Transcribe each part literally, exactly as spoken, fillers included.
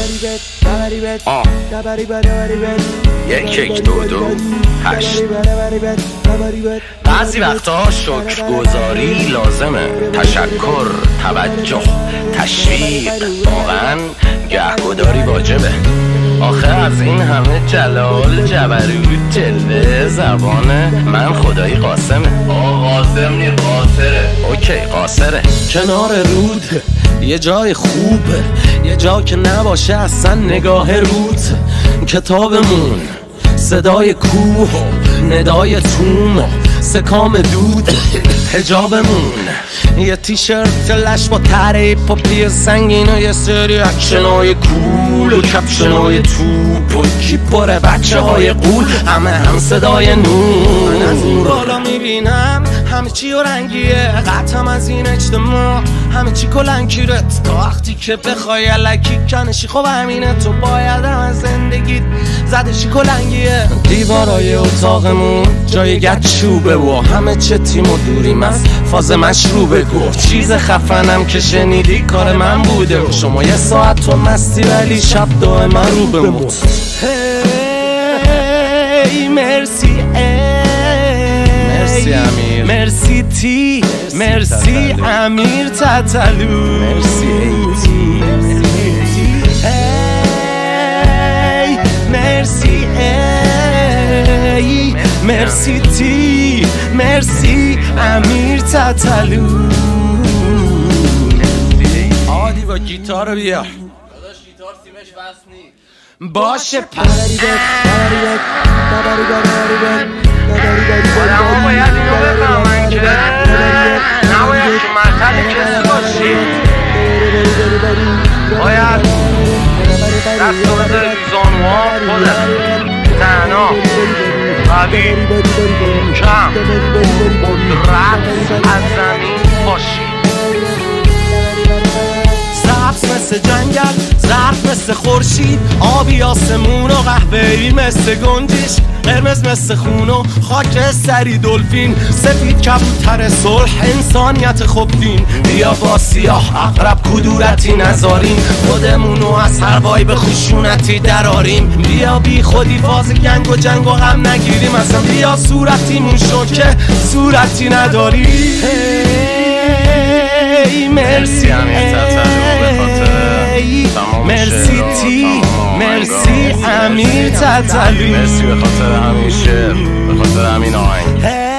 آه یک یک دو دو هشت. بعضی وقتها شکرگزاری لازمه، تشکر، توجه، تشویق، واقعا گهگداری واجبه. آخه از این همه جلال، جبروت، جلوه، زبانه من خدایی قاسمه. آه قاسم نی قاصره. اوکی قاصره. کنار رود یه جای خوبه، یه جا که نباشه اصلا نگاه رود. کتابمون، صدای کوه، ندای توم، سکام دود. حجابمون یه تیشرت لش با تره پاپی سنگین و یه سری اکشنای کول و کپشنای توپ و کیپاره بچه های قول، همه هم صدای نور. من از این بالا میبینم همه چی و رنگیه، قطعم از این اجتماع همه چی کلنگیرت. تا وقتی که بخوای علکی کنشی خب همینه، تو باید هم از زندگیت زدشی کلنگیه. دیوارای اتاقمون جای گچوبه و همه چه تیم و دوریم از فاز مشروبه. گفت چیز خفنم که شنیدی کار من بوده و شما یه ساعت تو مستی ولی شب دائم من رو بموت. هی مرسی مرسی امیر، مرسی تی، مرسی امیر تتلو، مرسی ایتی، هی مرسی ای، مرسی تی، مرسی امیر تتلو. عادی با گیتار بیا. داداش گیتار سیمش وصل نیست. باشه پس آدم ها باید اینو بفهمن که نباید تو مطل کسی باشی، باید دست رو بذاری تو زانوها خودت تنها قوی کم قدرت از زمین باشی. سبز مثل جنگل، زرد مثل خورشید، آبی آسمون و قهوه‌ای مثل گنجش، قرمز مثل خون و خاک سری دلفین، سفید کبوتر صلح انسانیت خوبین. بیا با سیاه اقرب کدورتی نذاریم، خودمونو از هر وایب خشونتی دراریم. بیا بی خودی فاز گنگ و جنگ و غم نگیریم اصلا. بیا صورتیمون شو که صورتی نداریم. هی مرسی امیر مرسی تی، مرسی امیر تتلو، مرسی به خاطر همین شعر، به خاطر همین آهنگ.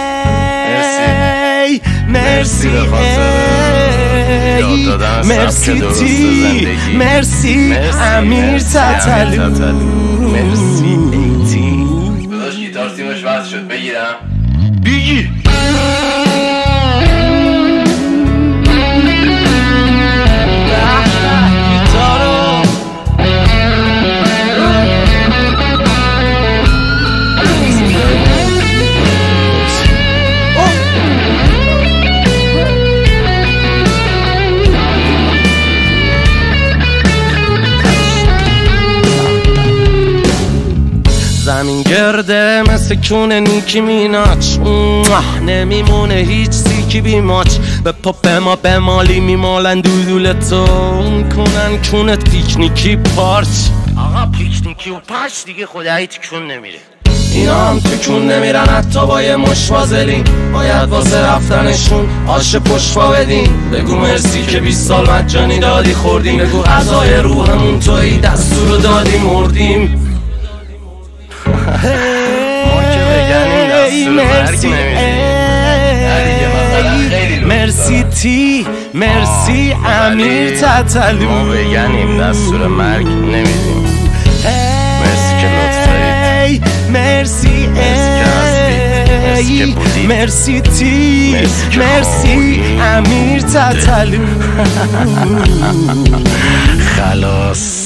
هی مرسی به خاطر یاد دادن سبک درست زندگی. مرسی امیر تتلو، مرسی ایتی. داداش گیتار سیمش وصل شد، بگیرم؟ بگیر. زمین گرده مثل کونه نیکی میناچ، نمیمونه هیچ سیکی بیماچ. به پاپ ما به مالی میمالن دودولتو، کنن کونت پیکنیکی پارچ. آقا پیکنیکی و پارچ دیگه خدایی تکون نمیره. اینا هم تکون نمیرن حتی با یه مش وازلین، باید واسه رفتنشون آش پشفا بدین. بگو مرسی که بیست سال مجانی دادی خوردیم، بگو غذای روحمون تویی دستور دادی مردیم. ما که بگنیم دستور مرگ نمیدیم. مرسی تی، مرسی امیر تتلو، ما بگنیم دستور مرگ نمیدیم. مرسی که لطف دارید، مرسی ای، مرسی تی، مرسی امیر تتلو. خلاص.